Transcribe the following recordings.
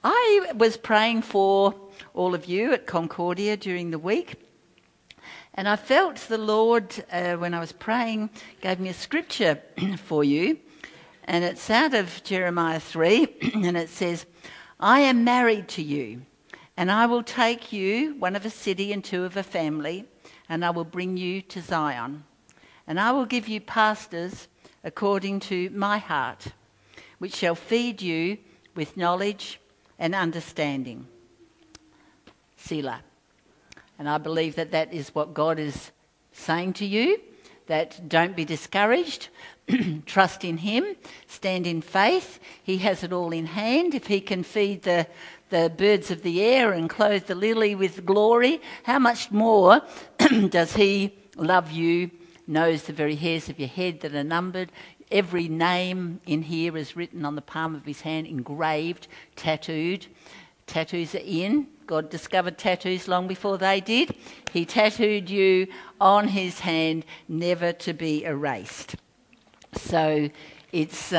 I was praying for all of you at Concordia during the week, and I felt the Lord, when I was praying, gave me a scripture for you, and it's out of Jeremiah 3, and it says, I am married to you, and I will take you, one of a city and two of a family, and I will bring you to Zion, and I will give you pastors according to my heart, which shall feed you with knowledge and understanding. Selah. And I believe that that is what God is saying to you, that don't be discouraged, trust in him, stand in faith. He has it all in hand. If he can feed the birds of the air and clothe the lily with glory, how much more does he love you, knows the very hairs of your head that are numbered. Every name in here is written on the palm of his hand, engraved, tattooed. Tattoos are in. God discovered tattoos long before they did. He tattooed you on his hand, never to be erased. So it's,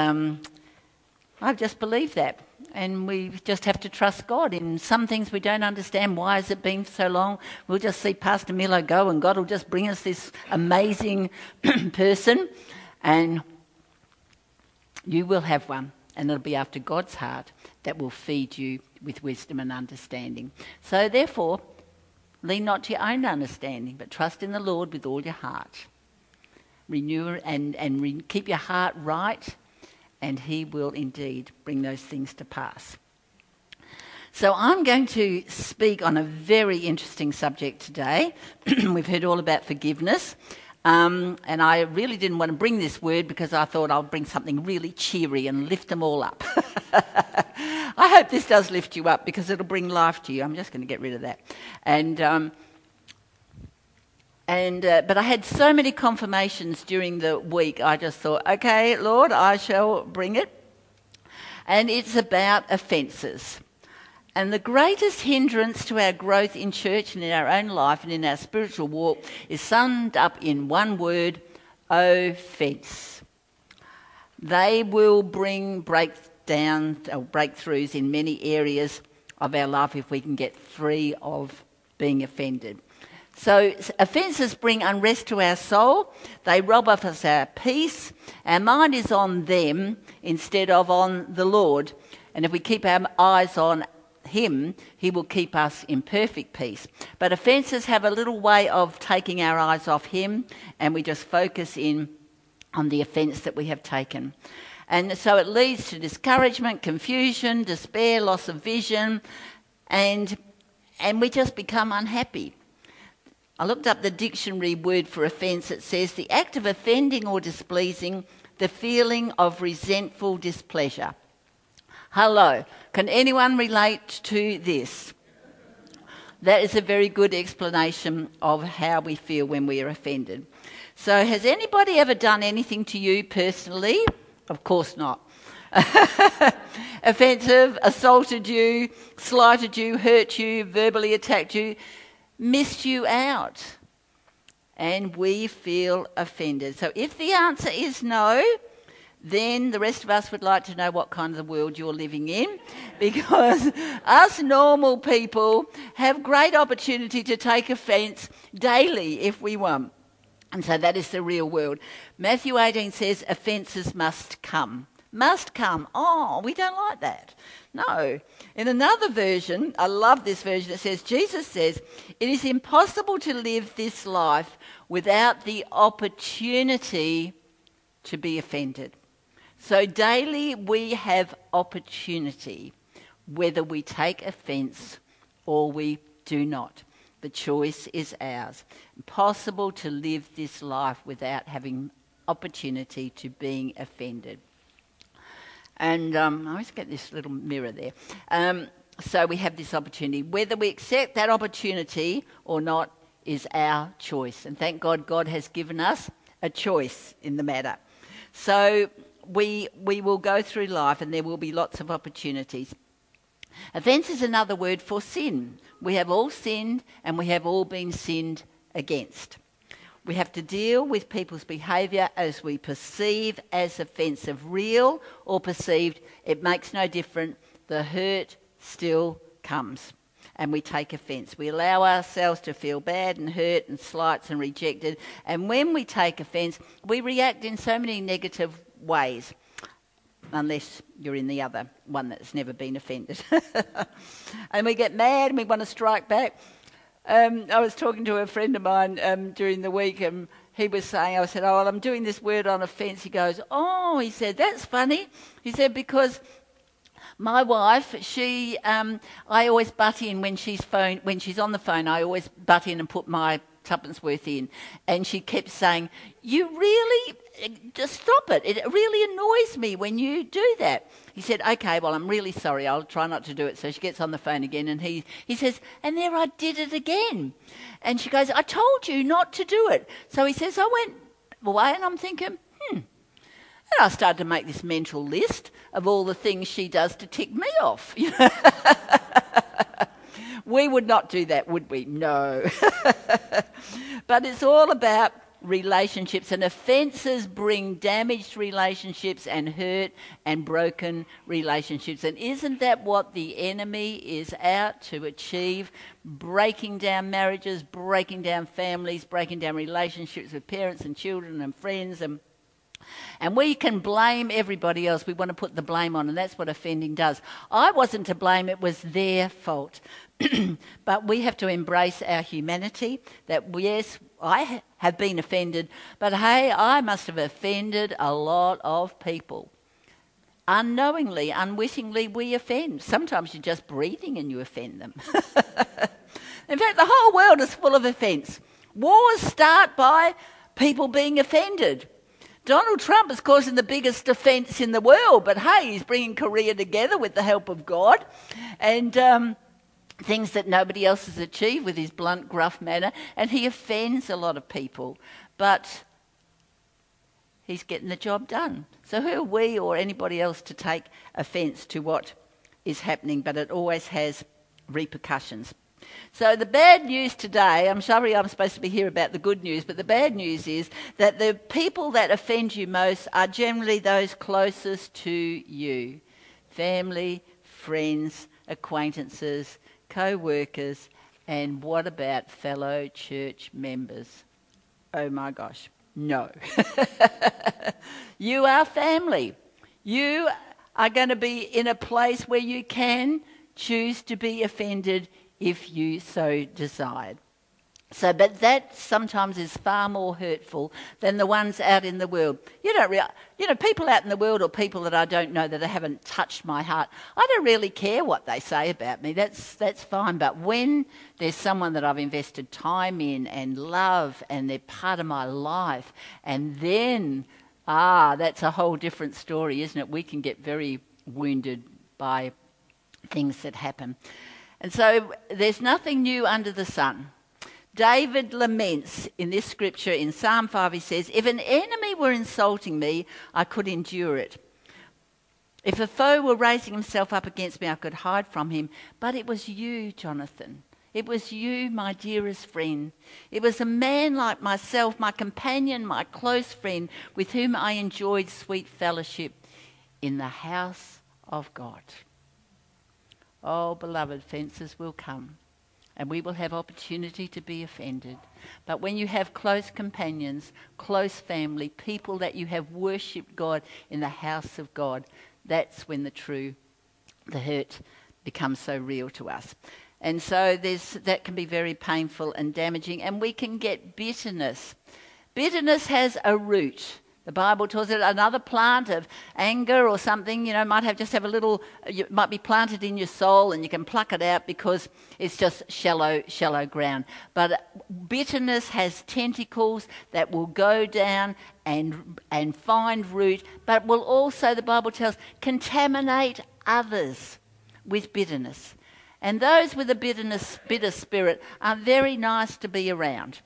I just believe that. And we just have to trust God. In some things we don't understand. Why has it been so long? We'll just see Pastor Milo go and God will just bring us this amazing person, and you will have one, and it'll be after God's heart that will feed you with wisdom and understanding. So therefore, lean not to your own understanding, but trust in the Lord with all your heart. Renew and keep your heart right, and he will indeed bring those things to pass. So I'm going to speak on a very interesting subject today. We've heard all about forgiveness. And I really didn't want to bring this word because I thought I'll bring something really cheery and lift them all up. I hope this does lift you up because it'll bring life to you. I'm just going to get rid of that. But I had so many confirmations during the week, I just thought, okay, Lord, I shall bring it. And it's about offences. And the greatest hindrance to our growth in church and in our own life and in our spiritual walk is summed up in one word: offence. They will bring breakthroughs in many areas of our life if we can get free of being offended. So offences bring unrest to our soul. They rob us our peace. Our mind is on them instead of on the Lord. And if we keep our eyes on him, he will keep us in perfect peace. But offences have a little way of taking our eyes off him, and we just focus in on the offence that we have taken. And so it leads to discouragement, confusion, despair, loss of vision, and we just become unhappy. I looked up the dictionary word for offence. It says the act of offending or displeasing, the feeling of resentful displeasure. Hello, can anyone relate to this? That is a very good explanation of how we feel when we are offended. So has anybody ever done anything to you personally? Of course not. Offensive, assaulted you, slighted you, hurt you, verbally attacked you, missed you out. And we feel offended. So if the answer is no, then the rest of us would like to know what kind of world you're living in, because us normal people have great opportunity to take offence daily if we want. And so that is the real world. Matthew 18 says offences must come. Must come. Oh, we don't like that. No. In another version, I love this version, it says, Jesus says, it is impossible to live this life without the opportunity to be offended. So daily we have opportunity, whether we take offence or we do not. The choice is ours. Impossible to live this life without having opportunity to being offended. And I always get this little mirror there. So we have this opportunity. Whether we accept that opportunity or not is our choice. And thank God, God has given us a choice in the matter. So we will go through life and there will be lots of opportunities. Offence is another word for sin. We have all sinned and we have all been sinned against. We have to deal with people's behaviour as we perceive as offensive. Real or perceived, it makes no difference. The hurt still comes. And we take offence. We allow ourselves to feel bad and hurt and slights and rejected. And when we take offence, we react in so many negative ways, unless you're in the other one that's never been offended. And we get mad and we want to strike back. I was talking to a friend of mine during the week, and he was saying, I said, oh, well, I'm doing this word on offence. He goes, oh, he said, that's funny. He said, because my wife, I always butt in when she's on the phone. I always butt in and put my tuppence worth in. And she kept saying, you really, just stop it. It really annoys me when you do that. He said, okay, well, I'm really sorry. I'll try not to do it. So she gets on the phone again, and he says, and there I did it again. And she goes, I told you not to do it. So he says, I went away, and I'm thinking, And I started to make this mental list of all the things she does to tick me off. We would not do that, would we? No. But it's all about relationships, and offences bring damaged relationships and hurt and broken relationships. And isn't that what the enemy is out to achieve? Breaking down marriages, breaking down families, breaking down relationships with parents and children and friends, and we can blame everybody else. We want to put the blame on, and that's what offending does. I wasn't to blame, it was their fault. But we have to embrace our humanity, that yes, I have been offended, but hey, I must have offended a lot of people. Unknowingly, unwittingly, we offend. Sometimes you're just breathing and you offend them. In fact, the whole world is full of offence. Wars start by people being offended. Donald Trump is causing the biggest offence in the world, but hey, he's bringing Korea together with the help of God, and things that nobody else has achieved with his blunt, gruff manner, and he offends a lot of people, but he's getting the job done. So who are we or anybody else to take offence to what is happening? But it always has repercussions. So the bad news today, I'm sorry I'm supposed to be here about the good news, but the bad news is that the people that offend you most are generally those closest to you. Family, friends, acquaintances, co-workers, and what about fellow church members? Oh my gosh, no. You are family. You are going to be in a place where you can choose to be offended if you so desired. So, but that sometimes is far more hurtful than the ones out in the world. People out in the world, or people that I don't know that haven't touched my heart, I don't really care what they say about me. That's fine. But when there's someone that I've invested time in and love, and they're part of my life, and then, that's a whole different story, isn't it? We can get very wounded by things that happen. And so there's nothing new under the sun. David laments in this scripture in Psalm 5, he says, if an enemy were insulting me, I could endure it. If a foe were raising himself up against me, I could hide from him. But it was you, Jonathan. It was you, my dearest friend. It was a man like myself, my companion, my close friend, with whom I enjoyed sweet fellowship in the house of God. Oh, beloved, offences will come, and we will have opportunity to be offended. But when you have close companions, close family, people that you have worshipped God in the house of God, that's when the hurt becomes so real to us. And so that can be very painful and damaging, and we can get bitterness. Bitterness has a root. The Bible tells it another plant of anger or something, might have a little, might be planted in your soul, and you can pluck it out because it's just shallow ground. But bitterness has tentacles that will go down and find root, but will also, the Bible tells, contaminate others with bitterness. And those with a bitter spirit are very nice to be around.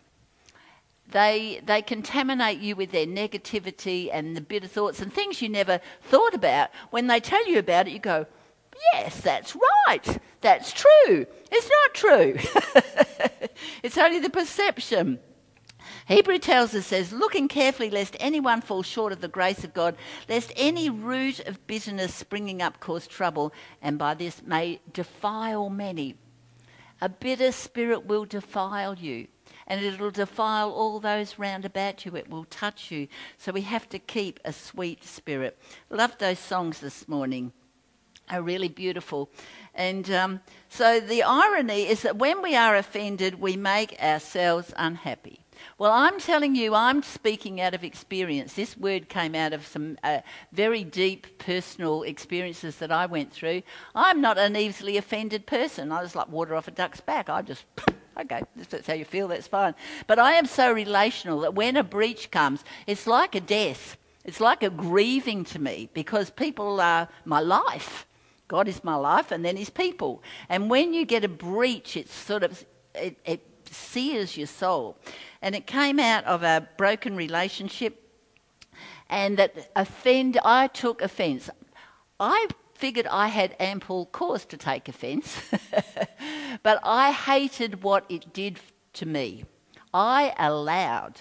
They contaminate you with their negativity and the bitter thoughts and things you never thought about. When they tell you about it, you go, yes, that's right. That's true. It's not true. It's only the perception. Hebrew tells us, says, looking carefully lest anyone fall short of the grace of God, lest any root of bitterness springing up cause trouble, and by this may defile many. A bitter spirit will defile you, and it will defile all those round about you. It will touch you. So we have to keep a sweet spirit. Love those songs this morning. Are really beautiful. And so the irony is that when we are offended, we make ourselves unhappy. Well, I'm telling you, I'm speaking out of experience. This word came out of some very deep personal experiences that I went through. I'm not an easily offended person. I just like water off a duck's back. I just, okay, if that's how you feel, that's fine. But I am so relational that when a breach comes, it's like a death. It's like a grieving to me because people are my life. God is my life and then his people. And when you get a breach, it's sort of, it sears your soul. And it came out of a broken relationship and that I took offence. I figured I had ample cause to take offence, but I hated what it did to me. I allowed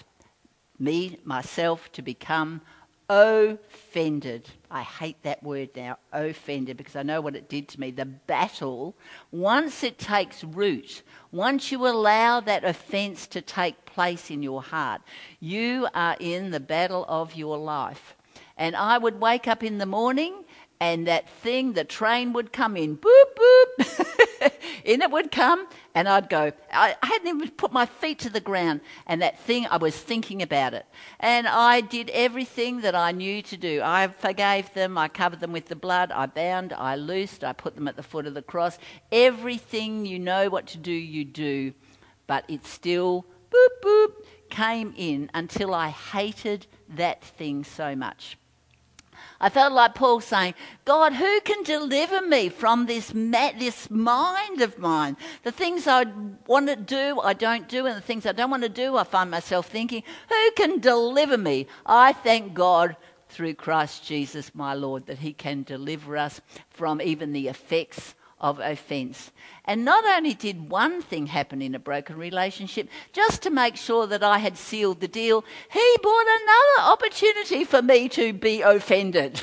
myself to become offended. I hate that word now, offended, because I know what it did to me. The battle, once it takes root, once you allow that offence to take place in your heart, you are in the battle of your life. And I would wake up in the morning and that thing, the train would come in, boop, boop, in it would come, and I'd go. I hadn't even put my feet to the ground, and that thing, I was thinking about it. And I did everything that I knew to do. I forgave them, I covered them with the blood, I bound, I loosed, I put them at the foot of the cross. Everything you know what to do, you do, but it still, boop, boop, came in until I hated that thing so much. I felt like Paul saying, God, who can deliver me from this mind of mine? The things I want to do, I don't do, and the things I don't want to do, I find myself thinking, who can deliver me? I thank God through Christ Jesus, my Lord, that he can deliver us from even the effects of offence. And not only did one thing happen in a broken relationship, just to make sure that I had sealed the deal, he brought another opportunity for me to be offended.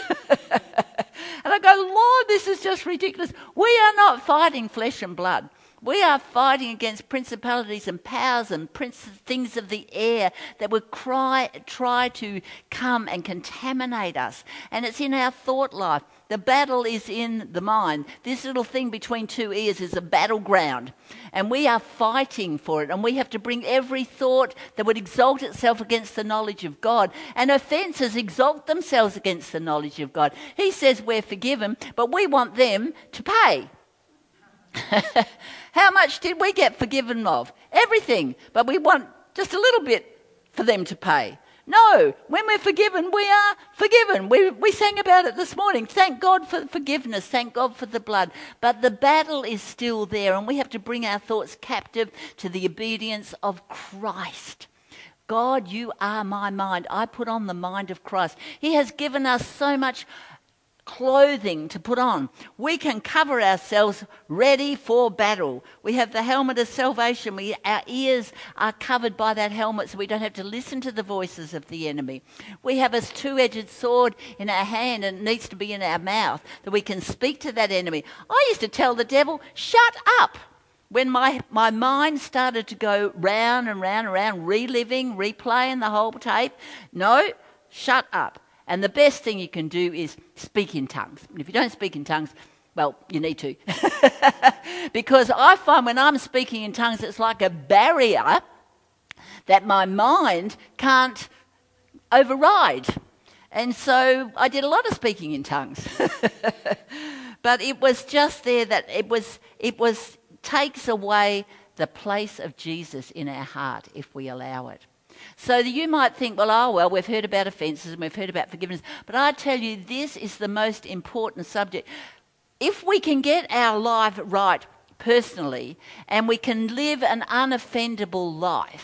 And I go, Lord, this is just ridiculous. We are not fighting flesh and blood. We are fighting against principalities and powers and things of the air that would try to come and contaminate us. And it's in our thought life. The battle is in the mind. This little thing between two ears is a battleground. And we are fighting for it. And we have to bring every thought that would exalt itself against the knowledge of God. And offences exalt themselves against the knowledge of God. He says we're forgiven, but we want them to pay. How much did we get forgiven of? Everything. But we want just a little bit for them to pay. No, when we're forgiven, we are forgiven. We sang about it this morning. Thank God for forgiveness. Thank God for the blood. But the battle is still there, and we have to bring our thoughts captive to the obedience of Christ. God, you are my mind. I put on the mind of Christ. He has given us so much clothing to put on. We can cover ourselves ready for battle. We have the helmet of salvation. Our ears are covered by that helmet so we don't have to listen to the voices of the enemy. We have a two-edged sword in our hand and it needs to be in our mouth that we can speak to that enemy. I used to tell the devil, shut up. When my mind started to go round and round and round, reliving, replaying the whole tape, no, shut up. And the best thing you can do is speak in tongues. And if you don't speak in tongues, well, you need to. Because I find when I'm speaking in tongues, it's like a barrier that my mind can't override. And so I did a lot of speaking in tongues. But it was just there that it takes away the place of Jesus in our heart if we allow it. So you might think, well, we've heard about offences and we've heard about forgiveness. But I tell you, this is the most important subject. If we can get our life right personally and we can live an unoffendable life,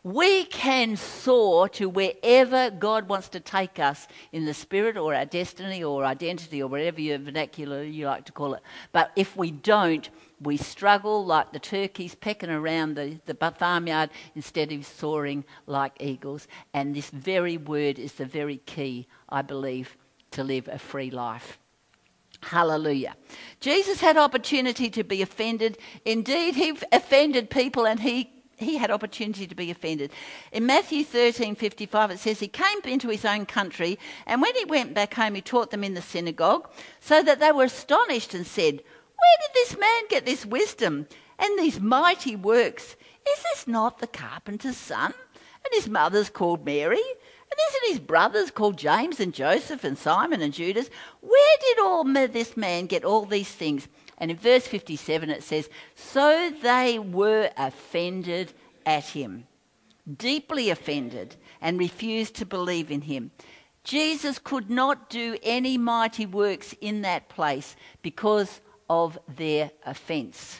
We can soar to wherever God wants to take us in the spirit or our destiny or identity or whatever your vernacular you like to call it. But if we don't, we struggle like the turkeys pecking around the farmyard instead of soaring like eagles. And this very word is the very key, I believe, to live a free life. Hallelujah. Jesus had opportunity to be offended. Indeed, he offended people, and he had opportunity to be offended. In Matthew 13:55, it says, he came into his own country, and when he went back home, he taught them in the synagogue, so that they were astonished and said, where did this man get this wisdom and these mighty works? Is this not the carpenter's son? And his mother's called Mary? And isn't his brothers called James and Joseph and Simon and Judas? Where did all this man get all these things? And in verse 57 it says, so they were offended at him, deeply offended, and refused to believe in him. Jesus could not do any mighty works in that place because of their offence.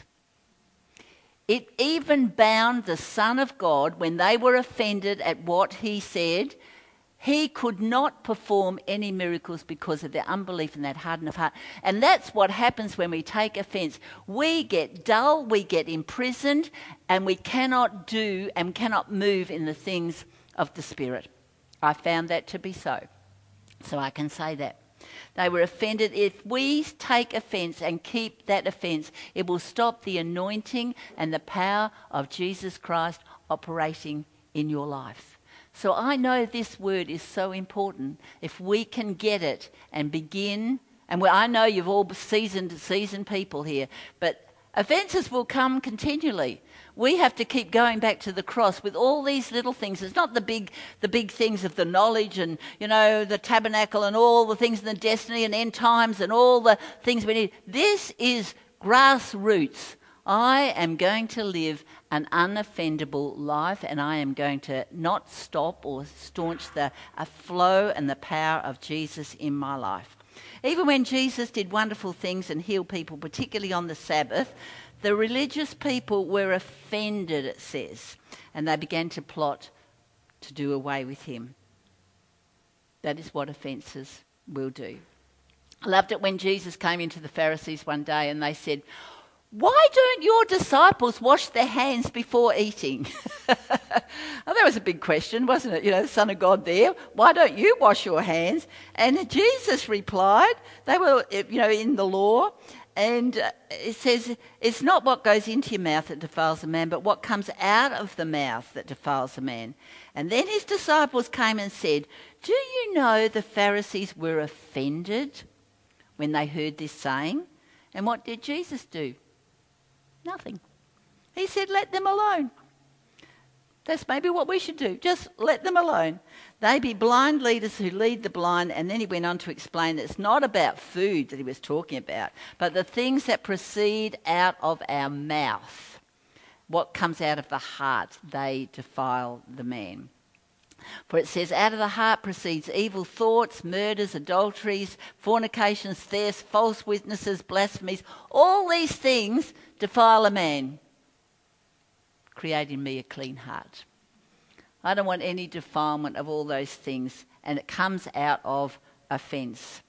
It even bound the Son of God when they were offended at what he said. He could not perform any miracles because of their unbelief and that hardening of heart. And that's what happens when we take offence. We get dull, we get imprisoned, and we cannot do and cannot move in the things of the Spirit. I found that to be so. So I can say that. They were offended. If we take offence and keep that offence, it will stop the anointing and the power of Jesus Christ operating in your life. So I know this word is so important. If we can get it and begin, and I know you've all seasoned people here, but offences will come continually. We have to keep going back to the cross with all these little things. It's not the big things of the knowledge and, the tabernacle and all the things in the destiny and end times and all the things we need. This is grassroots. I am going to live an unoffendable life, and I am going to not stop or staunch the flow and the power of Jesus in my life. Even when Jesus did wonderful things and healed people, particularly on the Sabbath, the religious people were offended, it says, and they began to plot to do away with him. That is what offences will do. I loved it when Jesus came into the Pharisees one day and they said, why don't your disciples wash their hands before eating? Well, that was a big question, wasn't it? The Son of God there. Why don't you wash your hands? And Jesus replied, they were, in the law. And it says, it's not what goes into your mouth that defiles a man, but what comes out of the mouth that defiles a man. And then his disciples came and said, do you know the Pharisees were offended when they heard this saying? And what did Jesus do? Nothing. He said, let them alone. That's maybe what we should do. Just let them alone. They be blind leaders who lead the blind. And then he went on to explain that it's not about food that he was talking about, but the things that proceed out of our mouth. What comes out of the heart, they defile the man. For it says, out of the heart proceeds evil thoughts, murders, adulteries, fornications, thefts, false witnesses, blasphemies. All these things defile a man. Create in me a clean heart. I don't want any defilement of all those things, and it comes out of offence.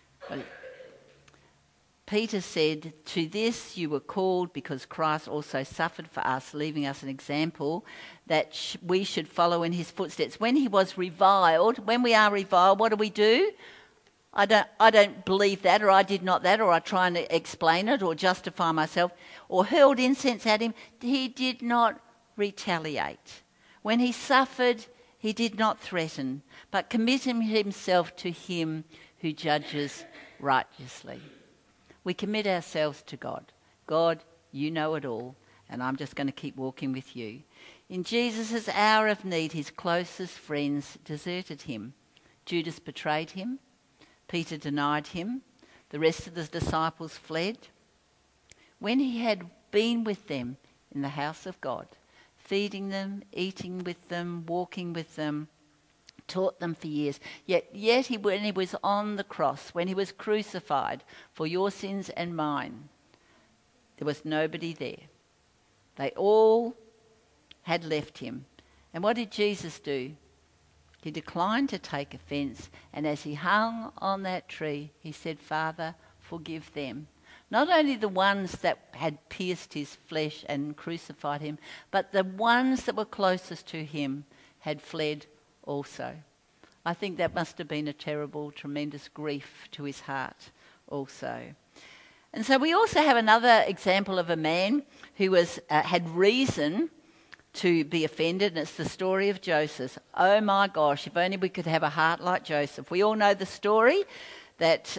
Peter said, to this you were called because Christ also suffered for us, leaving us an example that we should follow in his footsteps. When he was reviled, when we are reviled, what do? I don't believe that, or I did not that, or I try and explain it or justify myself, or hurled incense at him. He did not retaliate. When he suffered, he did not threaten, but committed himself to him who judges righteously. We commit ourselves to God. God, you know it all, and I'm just going to keep walking with you. In Jesus' hour of need, his closest friends deserted him. Judas betrayed him. Peter denied him. The rest of the disciples fled. When he had been with them in the house of God, feeding them, eating with them, walking with them, taught them for years. Yet when he was on the cross, when he was crucified for your sins and mine, there was nobody there. They all had left him. And what did Jesus do? He declined to take offence, and as he hung on that tree, he said, Father, forgive them. Not only the ones that had pierced his flesh and crucified him, but the ones that were closest to him had fled also. I think that must have been a terrible, tremendous grief to his heart also. And so we also have another example of a man who had reason to be offended, and it's the story of Joseph. Oh my gosh, if only we could have a heart like Joseph. We all know the story that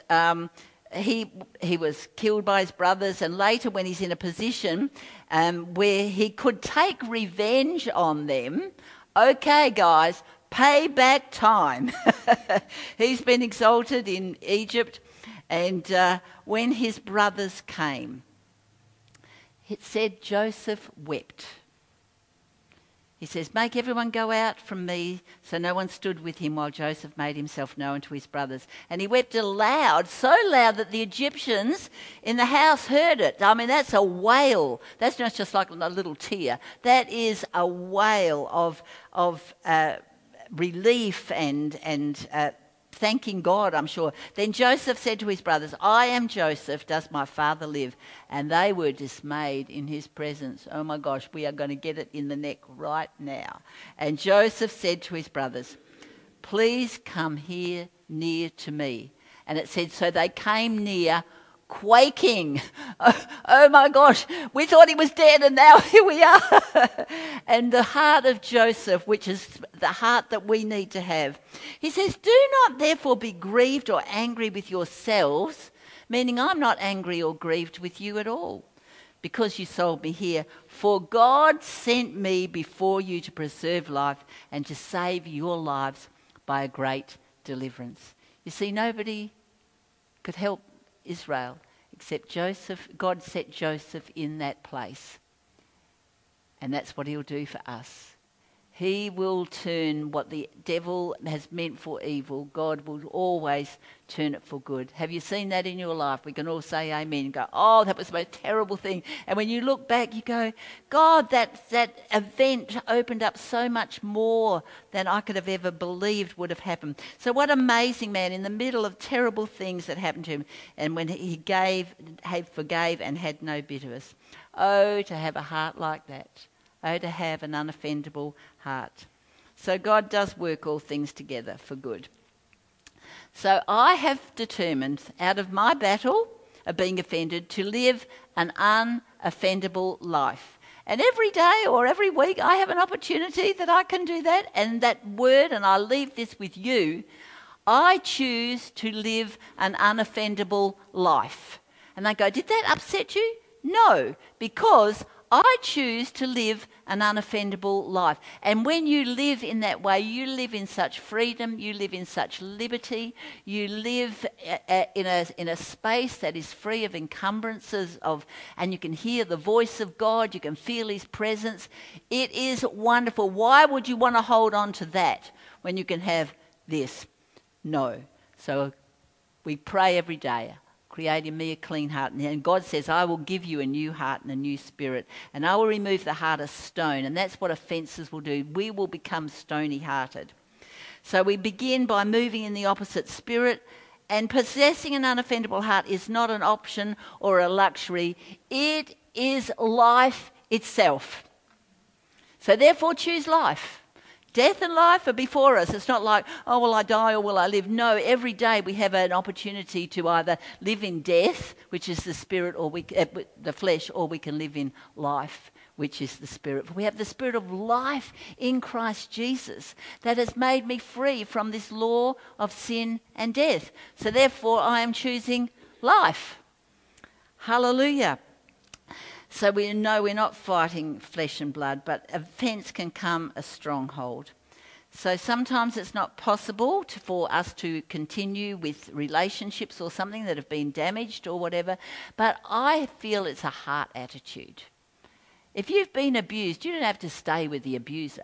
he was killed by his brothers, and later when he's in a position where he could take revenge on them, okay guys, payback time. He's been exalted in Egypt, and when his brothers came, it said Joseph wept. He says, make everyone go out from me. So no one stood with him while Joseph made himself known to his brothers. And he wept aloud, so loud that the Egyptians in the house heard it. I mean, that's a wail. That's not just like a little tear. That is a wail of relief and thanking God, I'm sure. Then Joseph said to his brothers, I am Joseph, does my father live? And they were dismayed in his presence. Oh my gosh, we are going to get it in the neck right now. And Joseph said to his brothers, please come here near to me. And it said, so they came near, quaking. Oh my gosh, we thought he was dead and now here we are. And the heart of Joseph, which is the heart that we need to have. He says, do not therefore be grieved or angry with yourselves, meaning I'm not angry or grieved with you at all, because you sold me here. For God sent me before you to preserve life and to save your lives by a great deliverance. You see, nobody could help Israel except Joseph. God set Joseph in that place, and that's what he'll do for us. He will turn what the devil has meant for evil. God will always turn it for good. Have you seen that in your life? We can all say amen and go, oh, that was the most terrible thing. And when you look back, you go, God, that event opened up so much more than I could have ever believed would have happened. So what an amazing man in the middle of terrible things that happened to him. And when he forgave and had no bitterness. Oh, to have a heart like that. Oh, to have an unoffendable heart. So God does work all things together for good. So I have determined, out of my battle of being offended, to live an unoffendable life. And every day or every week I have an opportunity that I can do that. And that word, and I leave this with you, I choose to live an unoffendable life. And they go, did that upset you? No, because I choose to live an unoffendable life. And when you live in that way, you live in such freedom, you live in such liberty, you live in a space that is free of encumbrances and you can hear the voice of God, you can feel his presence. It is wonderful. Why would you want to hold on to that when you can have this? No. So we pray every day. Create in me a clean heart. And God says, I will give you a new heart and a new spirit. And I will remove the heart of stone. And that's what offences will do. We will become stony-hearted. So we begin by moving in the opposite spirit. And possessing an unoffendable heart is not an option or a luxury. It is life itself. So therefore choose life. Death and life are before us. It's not like, oh, will I die or will I live? No, every day we have an opportunity to either live in death, which is the spirit, or the flesh, or we can live in life, which is the spirit. We have the spirit of life in Christ Jesus that has made me free from this law of sin and death. So therefore I am choosing life. Hallelujah. So we know we're not fighting flesh and blood, but offence can come a stronghold. So sometimes it's not possible for us to continue with relationships or something that have been damaged or whatever, but I feel it's a heart attitude. If you've been abused, you don't have to stay with the abuser.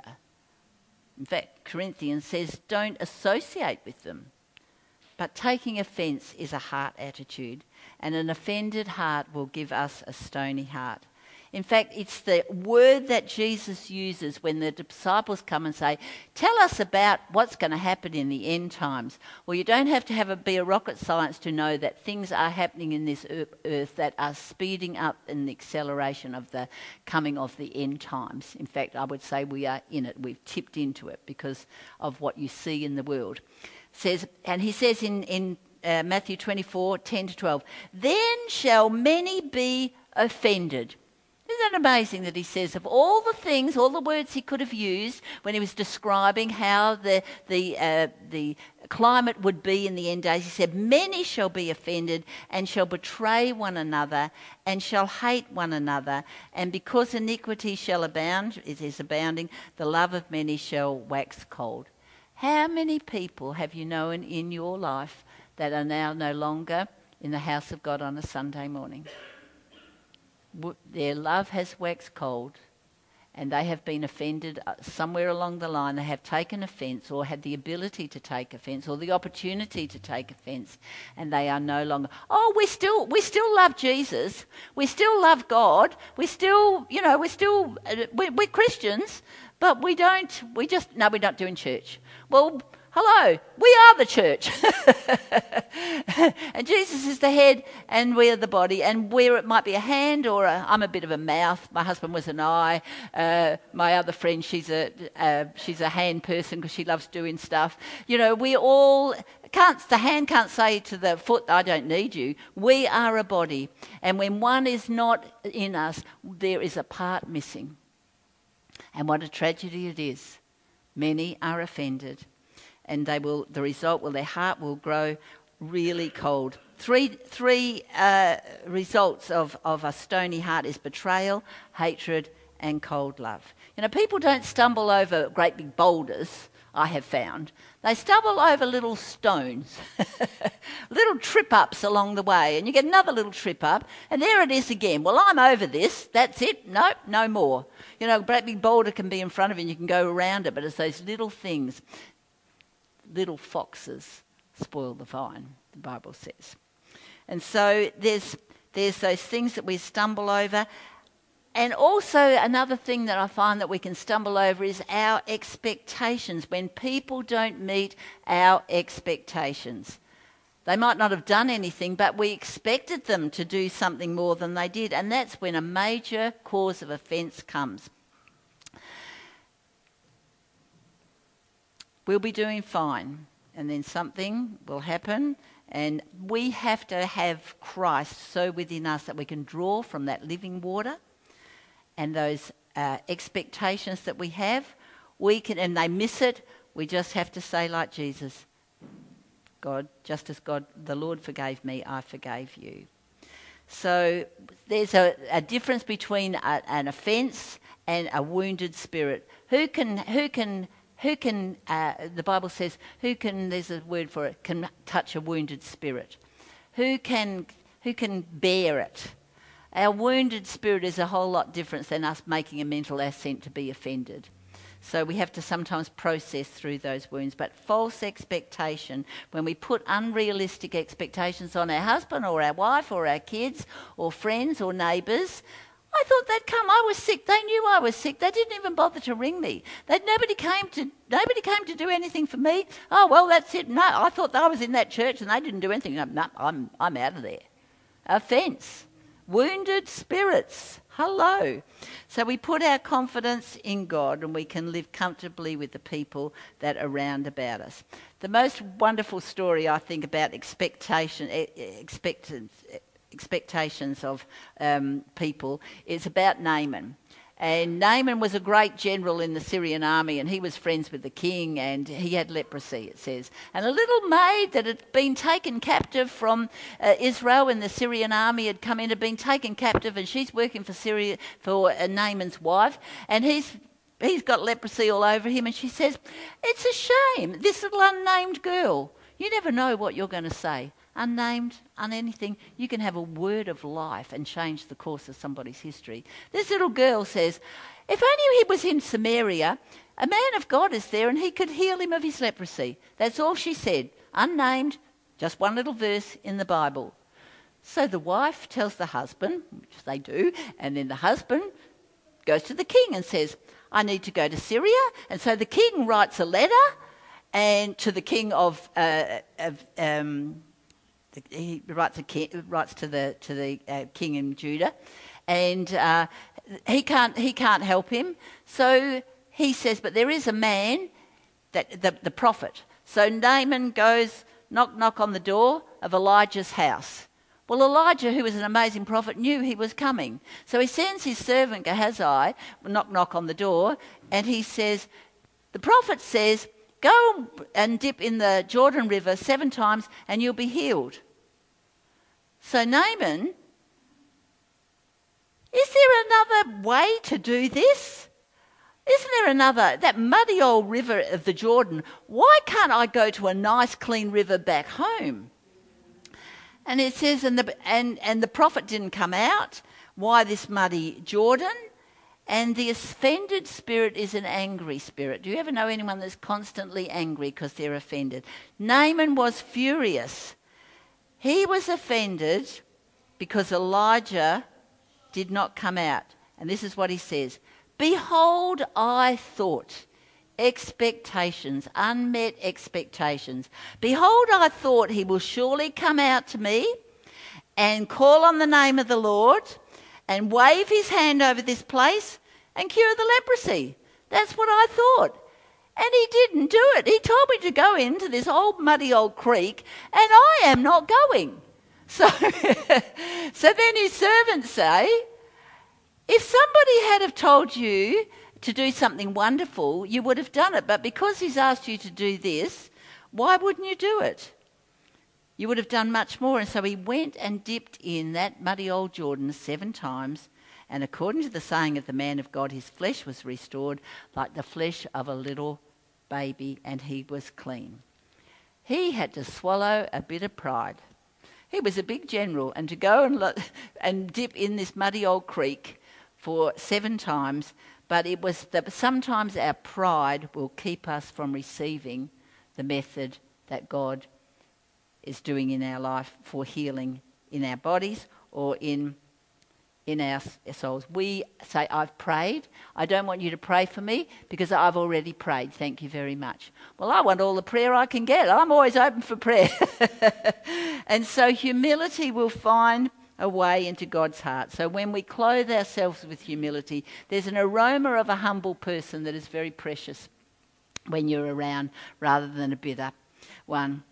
In fact, Corinthians says don't associate with them. But taking offence is a heart attitude, and an offended heart will give us a stony heart. In fact, it's the word that Jesus uses when the disciples come and say, tell us about what's going to happen in the end times. Well, you don't have to be a rocket science to know that things are happening in this earth that are speeding up in the acceleration of the coming of the end times. In fact, I would say we are in it. We've tipped into it because of what you see in the world. And he says in Matthew 24, 10 to 12, then shall many be offended. Isn't that amazing that he says of all the things, all the words he could have used when he was describing how the climate would be in the end days, he said, many shall be offended and shall betray one another and shall hate one another. And because iniquity shall abound, it is abounding, the love of many shall wax cold. How many people have you known in your life that are now no longer in the house of God on a Sunday morning? Their love has waxed cold and they have been offended somewhere along the line. They have taken offence or had the ability to take offence or the opportunity to take offence, and they are no longer, we still love Jesus. We still love God. We're Christians, but we're not doing church. Well, hello, we are the church. And Jesus is the head and we are the body. And where it might be a hand or I'm a bit of a mouth. My husband was an eye. My other friend, she's a hand person because she loves doing stuff. We all the hand can't say to the foot, I don't need you. We are a body. And when one is not in us, there is a part missing. And what a tragedy it is. Many are offended. And their heart will grow really cold. Three results of a stony heart is betrayal, hatred, and cold love. People don't stumble over great big boulders, I have found. They stumble over little stones, little trip-ups along the way, and you get another little trip-up, and there it is again. Well, I'm over this. That's it. Nope, no more. A great big boulder can be in front of you and you can go around it, but it's those little things. Little foxes spoil the vine, the Bible says. And so there's those things that we stumble over. And also another thing that I find that we can stumble over is our expectations. When people don't meet our expectations. They might not have done anything, but we expected them to do something more than they did. And that's when a major cause of offence comes. We'll be doing fine, and then something will happen, and we have to have Christ so within us that we can draw from that living water, and those expectations that we have, and they miss it. We just have to say like Jesus, God, just as God, the Lord forgave me, I forgave you. So there's a difference between an offence and a wounded spirit. Who can, the Bible says, there's a word for it, can touch a wounded spirit? Who can bear it? Our wounded spirit is a whole lot different than us making a mental assent to be offended. So we have to sometimes process through those wounds. But false expectation, when we put unrealistic expectations on our husband or our wife or our kids or friends or neighbours, I thought they'd come. I was sick. They knew I was sick. They didn't even bother to ring me. Nobody came to do anything for me. Oh, well, that's it. No, I thought I was in that church and they didn't do anything. No, I'm out of there. Offence. Wounded spirits. Hello. So we put our confidence in God and we can live comfortably with the people that are round about us. The most wonderful story, I think, about expectations of people is about Naaman. And Naaman was a great general in the Syrian army, and he was friends with the king, and he had leprosy, it says. And a little maid that had been taken captive from Israel, and the Syrian army had come in, had been taken captive, and she's working for Naaman's wife, and he's got leprosy all over him, and she says, it's a shame, this little unnamed girl. You never know what you're going to say. Unnamed, anything, you can have a word of life and change the course of somebody's history. This little girl says, if only he was in Samaria, a man of God is there and he could heal him of his leprosy. That's all she said. Unnamed, just one little verse in the Bible. So the wife tells the husband, which they do, and then the husband goes to the king and says, I need to go to Syria. And so the king writes a letter and to the king he writes to the king in Judah, and he can't help him. So he says, but there is a man, that the prophet. So Naaman goes knock on the door of Elijah's house. Well, Elijah, who was an amazing prophet, knew he was coming. So he sends his servant Gehazi, knock on the door, and he says, the prophet says, go and dip in the Jordan River 7 times and you'll be healed. So Naaman, is there another way to do this? Isn't there another, that muddy old river of the Jordan, why can't I go to a nice clean river back home? And it says, and the prophet didn't come out. Why this muddy Jordan? And the offended spirit is an angry spirit. Do you ever know anyone that's constantly angry because they're offended? Naaman was furious. He was offended because Elijah did not come out. And this is what he says. Behold, I thought, expectations, unmet expectations. Behold, I thought he will surely come out to me and call on the name of the Lord and wave his hand over this place and cure the leprosy. That's what I thought. And he didn't do it. He told me to go into this old muddy old creek, and I am not going. So, so then his servants say, if somebody had have told you to do something wonderful, you would have done it. But because he's asked you to do this, why wouldn't you do it? You would have done much more. And so he went and dipped in that muddy old Jordan 7 times. And according to the saying of the man of God, his flesh was restored like the flesh of a little baby, and he was clean. He had to swallow a bit of pride. He was a big general, and to go and dip in this muddy old creek for 7 times, but it was that sometimes our pride will keep us from receiving the method that God is doing in our life for healing in our bodies or in our souls. We say, I've prayed. I don't want you to pray for me because I've already prayed. Thank you very much. Well, I want all the prayer I can get. I'm always open for prayer. And so humility will find a way into God's heart. So when we clothe ourselves with humility, there's an aroma of a humble person that is very precious when you're around rather than a bitter one.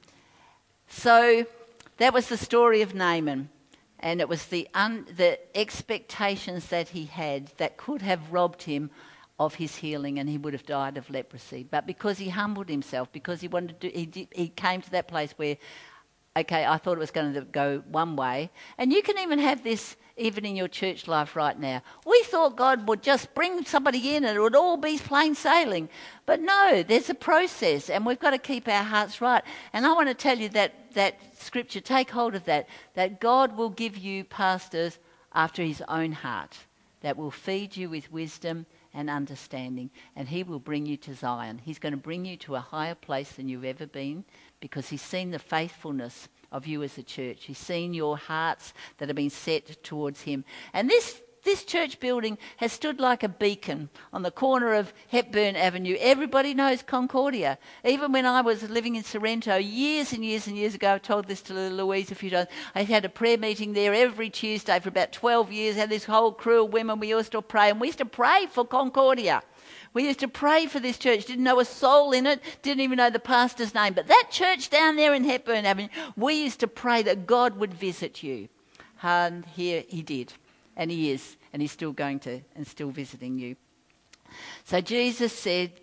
So that was the story of Naaman. And it was the expectations that he had that could have robbed him of his healing, and he would have died of leprosy. But because he humbled himself, because he wanted to, he came to that place where, okay, I thought it was going to go one way. And you can even have this even in your church life right now. We thought God would just bring somebody in and it would all be plain sailing. But no, there's a process, and we've got to keep our hearts right. And I want to tell you that scripture, take hold of that God will give you pastors after his own heart that will feed you with wisdom and understanding, and he will bring you to Zion. He's going to bring you to a higher place than you've ever been because he's seen the faithfulness of you as a church. He's seen your hearts that have been set towards him. And this church building has stood like a beacon on the corner of Hepburn Avenue. Everybody knows Concordia. Even when I was living in Sorrento years and years and years ago, I've told this to Louise a few times, I had a prayer meeting there every Tuesday for about 12 years, had this whole crew of women. We used to pray, and we used to pray for Concordia. We used to pray for this church, didn't know a soul in it, didn't even know the pastor's name. But that church down there in Hepburn Avenue, we used to pray that God would visit you. And here he did. And he is, and he's still going to, and still visiting you. So Jesus said,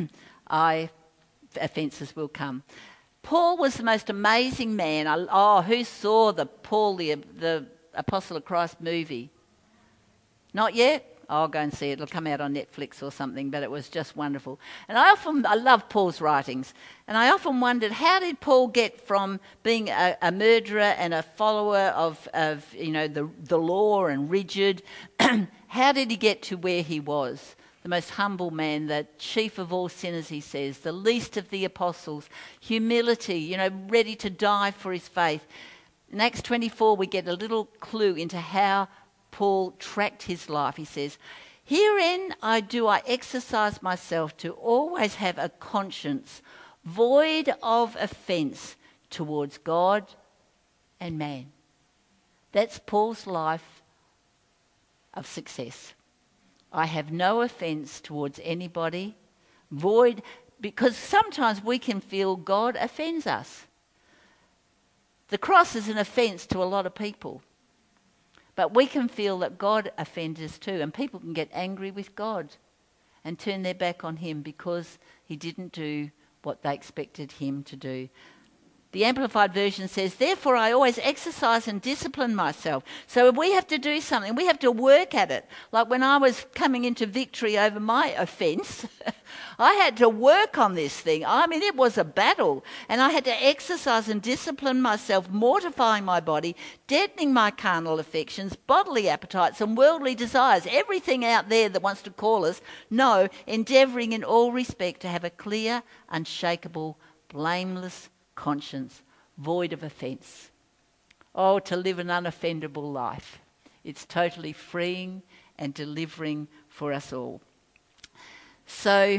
offences will come. Paul was the most amazing man. Who saw the Paul, the Apostle of Christ movie? Not yet? I'll go and see it. It'll come out on Netflix or something, but it was just wonderful. And I love Paul's writings, and I often wondered, how did Paul get from being a murderer and a follower of the law and rigid, how did he get to where he was? The most humble man, the chief of all sinners, he says, the least of the apostles, humility, ready to die for his faith. In Acts 24, we get a little clue into how Paul tracked his life. He says, "Herein I exercise myself to always have a conscience void of offence towards God and man." That's Paul's life of success. I have no offence towards anybody, void, because sometimes we can feel God offends us. The cross is an offence to a lot of people. But we can feel that God offends us too, and people can get angry with God and turn their back on him because he didn't do what they expected him to do. The Amplified Version says, "Therefore I always exercise and discipline myself." So if we have to do something, we have to work at it. Like when I was coming into victory over my offence, I had to work on this thing. I mean, it was a battle. And I had to exercise and discipline myself, mortifying my body, deadening my carnal affections, bodily appetites and worldly desires. Everything out there that wants to call us, no, endeavouring in all respect to have a clear, unshakable, blameless conscience, void of offence. Oh, to live an unoffendable life. It's totally freeing and delivering for us all. So,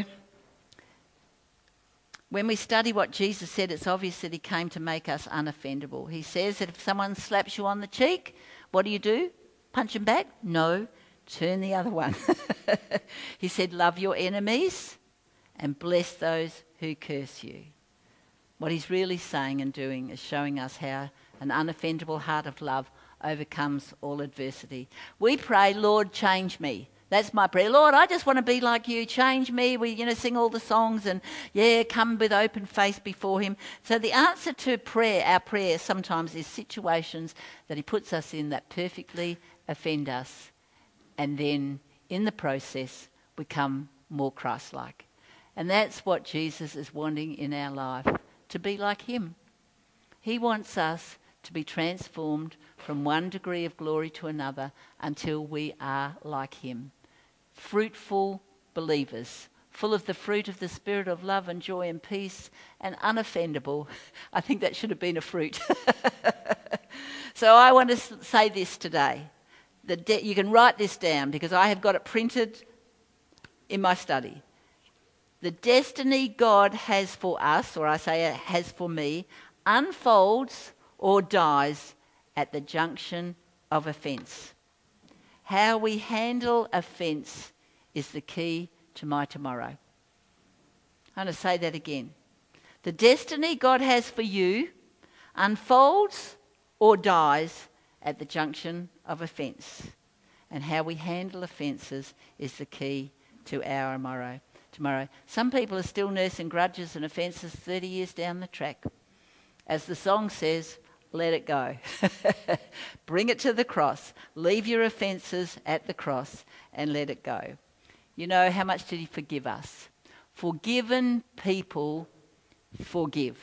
when we study what Jesus said, it's obvious that he came to make us unoffendable. He says that if someone slaps you on the cheek, what do? Punch them back? No, turn the other one. He said, love your enemies and bless those who curse you. What he's really saying and doing is showing us how an unoffendable heart of love overcomes all adversity. We pray, Lord, change me. That's my prayer. Lord, I just want to be like you. Change me. We, sing all the songs and, come with open face before him. So the answer to prayer, our prayer sometimes is situations that he puts us in that perfectly offend us. And then in the process, become more Christ-like. And that's what Jesus is wanting in our life, to be like him. He wants us to be transformed from one degree of glory to another until we are like him. Fruitful believers, full of the fruit of the Spirit of love and joy and peace, and unoffendable. I think that should have been a fruit. So I want to say this today. You can write this down because I have got it printed in my study. The destiny God has for us, or I say has for me, unfolds or dies at the junction of offence. How we handle offence is the key to my tomorrow. I'm going to say that again. The destiny God has for you unfolds or dies at the junction of offence. And how we handle offences is the key to our tomorrow. Some people are still nursing grudges and offences 30 years down the track. As the song says, let it go. Bring it to the cross. Leave your offences at the cross and let it go. You know, how much did he forgive us? Forgiven people forgive.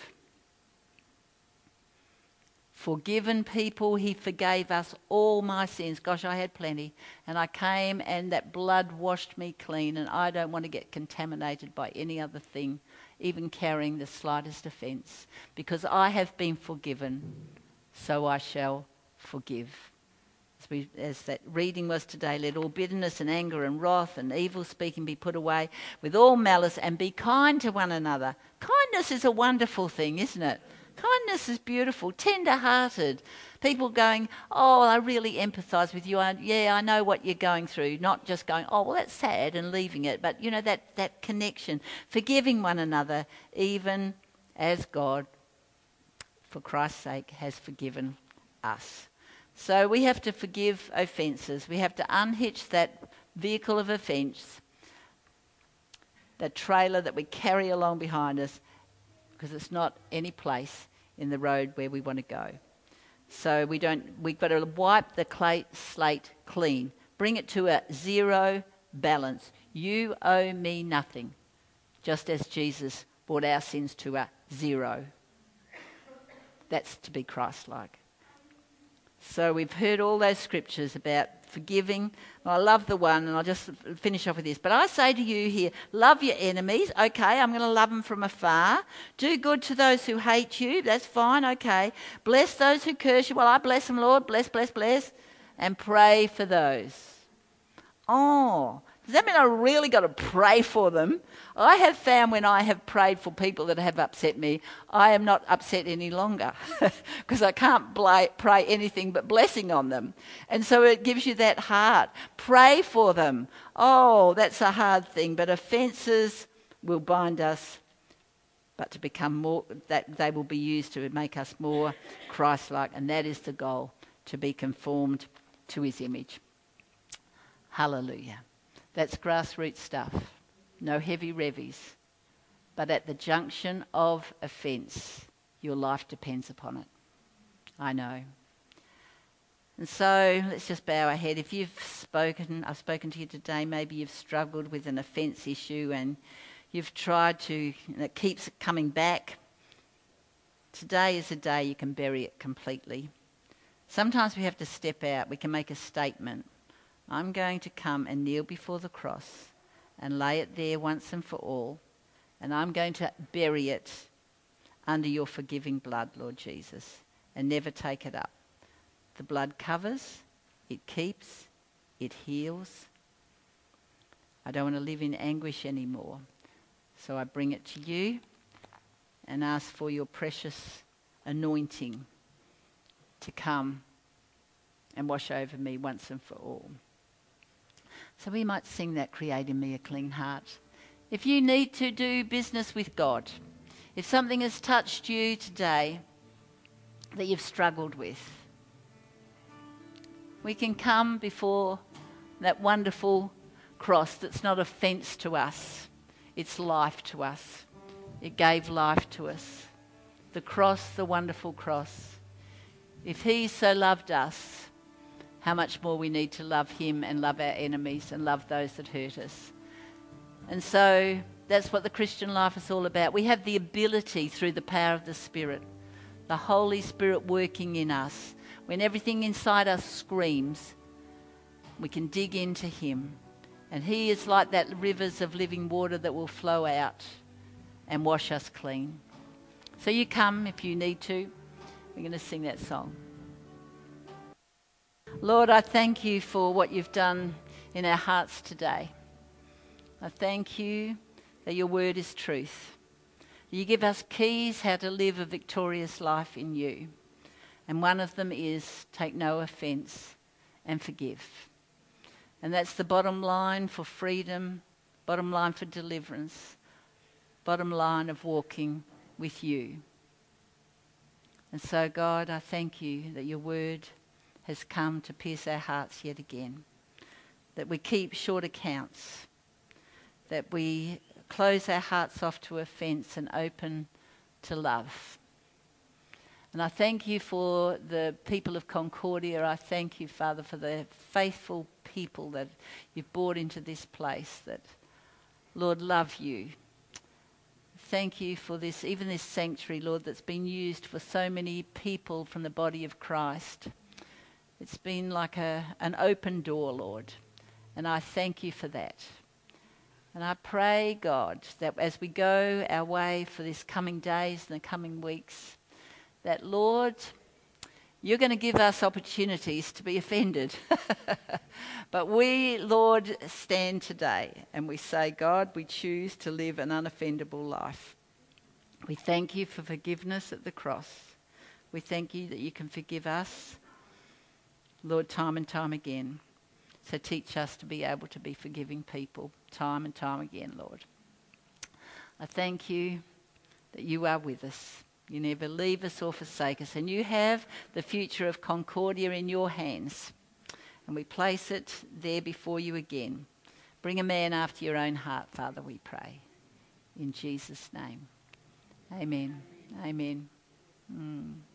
Forgiven people, he forgave us all my sins. Gosh, I had plenty. And I came and that blood washed me clean, and I don't want to get contaminated by any other thing, even carrying the slightest offence. Because I have been forgiven, so I shall forgive. As that reading was today, let all bitterness and anger and wrath and evil speaking be put away with all malice, and be kind to one another. Kindness is a wonderful thing, isn't it? Kindness is beautiful, tender-hearted. People going, oh, I really empathise with you. I know what you're going through. Not just going, oh, well, that's sad and leaving it. But, that connection. Forgiving one another, even as God, for Christ's sake, has forgiven us. So we have to forgive offences. We have to unhitch that vehicle of offence, that trailer that we carry along behind us, because it's not any place in the road where we want to go. So we've got to wipe the slate clean, bring it to a zero balance. You owe me nothing, just as Jesus brought our sins to a zero. That's to be Christ-like. So we've heard all those scriptures about forgiving. I love the one, and I'll just finish off with this. But I say to you here, love your enemies. Okay, I'm going to love them from afar. Do good to those who hate you. That's fine, okay. Bless those who curse you. Well, I bless them, Lord. Bless, bless, bless. And pray for those. Oh, does that mean I really got to pray for them? I have found when I have prayed for people that have upset me, I am not upset any longer because I can't pray anything but blessing on them. And so it gives you that heart. Pray for them. Oh, that's a hard thing, but offences will bind us, but to become more, that they will be used to make us more Christ-like, and that is the goal, to be conformed to his image. Hallelujah. That's grassroots stuff. No heavy revies. But at the junction of offence, your life depends upon it. I know. And so let's just bow our head. If I've spoken to you today, maybe you've struggled with an offence issue and you've tried to, and it keeps coming back. Today is a day you can bury it completely. Sometimes we have to step out. We can make a statement. I'm going to come and kneel before the cross and lay it there once and for all, and I'm going to bury it under your forgiving blood, Lord Jesus, and never take it up. The blood covers, it keeps, it heals. I don't want to live in anguish anymore, so I bring it to you and ask for your precious anointing to come and wash over me once and for all. So we might sing that, create in me a clean heart. If you need to do business with God, if something has touched you today that you've struggled with, we can come before that wonderful cross that's not offence to us. It's life to us. It gave life to us. The cross, the wonderful cross. If he so loved us, how much more we need to love him and love our enemies and love those that hurt us. And so that's what the Christian life is all about. We have the ability through the power of the Spirit, the Holy Spirit working in us. When everything inside us screams, we can dig into him. And he is like that rivers of living water that will flow out and wash us clean. So you come if you need to. We're going to sing that song. Lord, I thank you for what you've done in our hearts today. I thank you that your word is truth. You give us keys how to live a victorious life in you. And one of them is take no offence and forgive. And that's the bottom line for freedom, bottom line for deliverance, bottom line of walking with you. And so, God, I thank you that your word has come to pierce our hearts yet again, that we keep short accounts, that we close our hearts off to offence and open to love. And I thank you for the people of Concordia. I thank you, Father, for the faithful people that you've brought into this place that, Lord, love you. Thank you for this, even this sanctuary, Lord, that's been used for so many people from the body of Christ. It's been like an open door, Lord, and I thank you for that. And I pray, God, that as we go our way for this coming days and the coming weeks, that, Lord, you're going to give us opportunities to be offended. But we, Lord, stand today and we say, God, we choose to live an unoffendable life. We thank you for forgiveness at the cross. We thank you that you can forgive us, Lord, time and time again. So teach us to be able to be forgiving people time and time again, Lord. I thank you that you are with us. You never leave us or forsake us. And you have the future of Concordia in your hands. And we place it there before you again. Bring a man after your own heart, Father, we pray. In Jesus' name. Amen. Amen.